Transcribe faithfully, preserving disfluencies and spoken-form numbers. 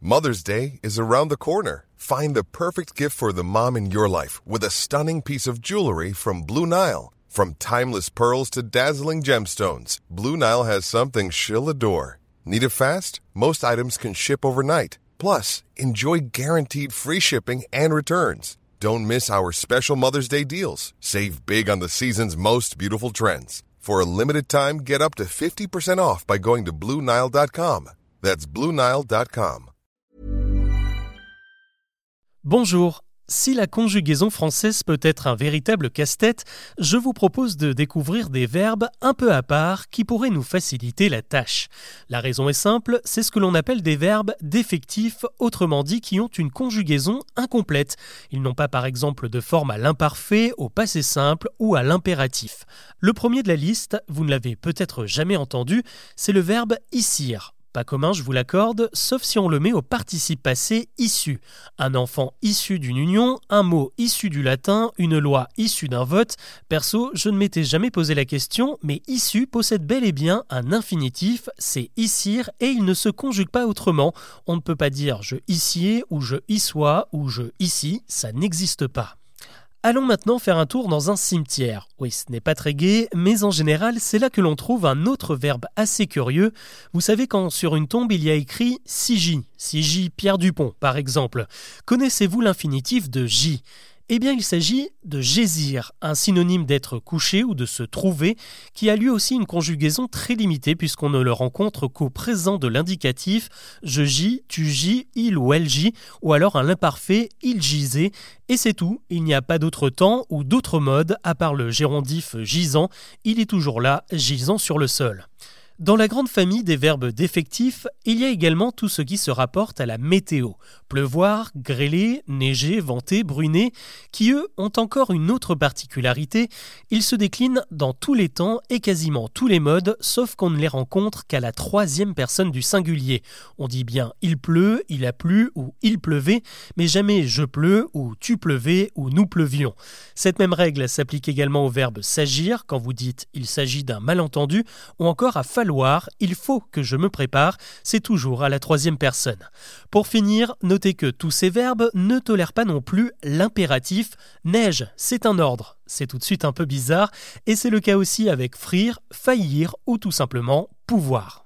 Mother's Day is around the corner. Find the perfect gift for the mom in your life with a stunning piece of jewelry from Blue Nile. From timeless pearls to dazzling gemstones, Blue Nile has something she'll adore. Need it fast? Most items can ship overnight. Plus, enjoy guaranteed free shipping and returns. Don't miss our special Mother's Day deals. Save big on the season's most beautiful trends. For a limited time, get up to fifty percent off by going to Blue Nile dot com. That's Blue Nile dot com. Bonjour. Si la conjugaison française peut être un véritable casse-tête, je vous propose de découvrir des verbes un peu à part qui pourraient nous faciliter la tâche. La raison est simple, c'est ce que l'on appelle des verbes défectifs, autrement dit qui ont une conjugaison incomplète. Ils n'ont pas par exemple de forme à l'imparfait, au passé simple ou à l'impératif. Le premier de la liste, vous ne l'avez peut-être jamais entendu, c'est le verbe « issir ». Pas commun, je vous l'accorde, sauf si on le met au participe passé issu. Un enfant issu d'une union, un mot issu du latin, une loi issue d'un vote. Perso, je ne m'étais jamais posé la question, mais issu possède bel et bien un infinitif, c'est issir et il ne se conjugue pas autrement. On ne peut pas dire je issier ou je issois ou je ici, ça n'existe pas. Allons maintenant faire un tour dans un cimetière. Oui, ce n'est pas très gai, mais en général, c'est là que l'on trouve un autre verbe assez curieux. Vous savez quand sur une tombe, il y a écrit « Sigy », Sigy Pierre Dupont, par exemple. Connaissez-vous l'infinitif de « j » ? Eh bien, il s'agit de « gésir », un synonyme d'être couché ou de se trouver, qui a lui aussi une conjugaison très limitée puisqu'on ne le rencontre qu'au présent de l'indicatif « je gis »,« tu gis »,« il ou elle gît », ou alors un imparfait « il gisait ». Et c'est tout, il n'y a pas d'autre temps ou d'autre mode à part le gérondif gisant, il est toujours là, gisant sur le sol. Dans la grande famille des verbes défectifs, il y a également tout ce qui se rapporte à la météo. Pleuvoir, grêler, neiger, venter, bruiner, qui eux ont encore une autre particularité. Ils se déclinent dans tous les temps et quasiment tous les modes, sauf qu'on ne les rencontre qu'à la troisième personne du singulier. On dit bien « il pleut »,« il a plu » ou « il pleuvait », mais jamais « je pleut » ou « tu pleuvais » ou « nous pleuvions ». Cette même règle s'applique également au verbe « s'agir » quand vous dites « il s'agit d'un malentendu » ou encore à « falloir ». Il faut que je me prépare, c'est toujours à la troisième personne. Pour finir, notez que tous ces verbes ne tolèrent pas non plus l'impératif « neige », c'est un ordre. C'est tout de suite un peu bizarre et c'est le cas aussi avec frire, faillir ou tout simplement pouvoir.